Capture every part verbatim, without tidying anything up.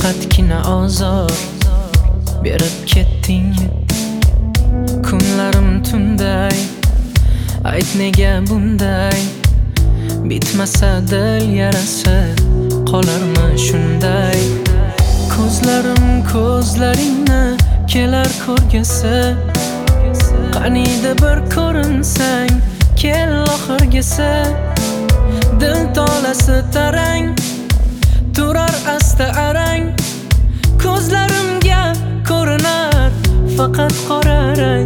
faqatgina ozor berib ketding. Kunlarim tunday, ayt nega bunday? Bitmasa dil yarasi qolarmi shunday? Ko'zlarim ko'zlaringni kelar ko'rgisi, qaniydi bir ko'rinsang kel oxirgisi. Dil tolasi tarang turar asta arang, ko'zlarimga ko'rinar faqat qora rang.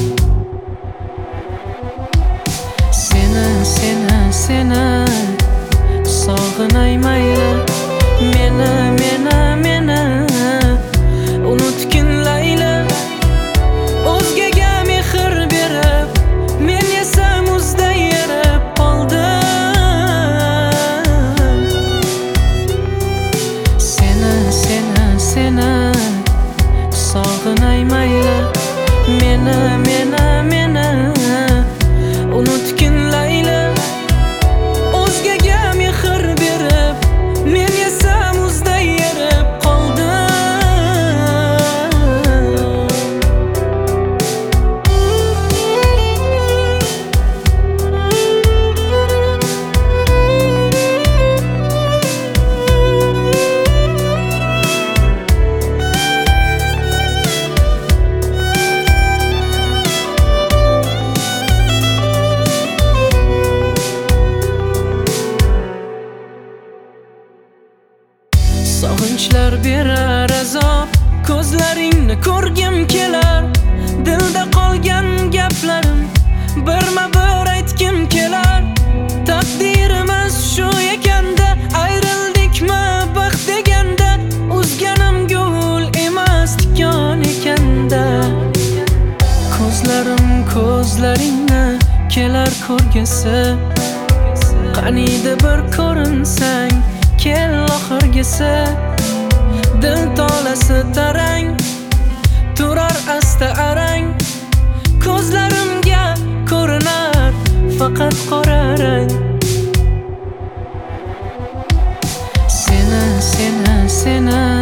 Seni seni seni sog'inay mayli, meni meni meni unutgin layli. O'zgaga mehr berib men esa muzday erib qoldim. Seni seni seni sog'inay mayli, meni meni meni unutgin layli. O'zgaga mehr berib men esa muzday erib qoldim. Sog'inchlar berar azob, ko'zlaringni ko'rgim kelar. Dilda qolgan gaplarim birma-bir aytgim kelar. Taqdirimiz shu ekanda, ayrildikmi baxt deganda, uzganim gul emas tikon ekanda. Ko'zlarim ko'zlaringni kelar ko'rgisi, qaniydi bir ko'rinsang kel oxirgisi. Dil tolasi tarang turar asta arang, ko'zlarimga ko'rinar faqat qora rang. Seni seni seni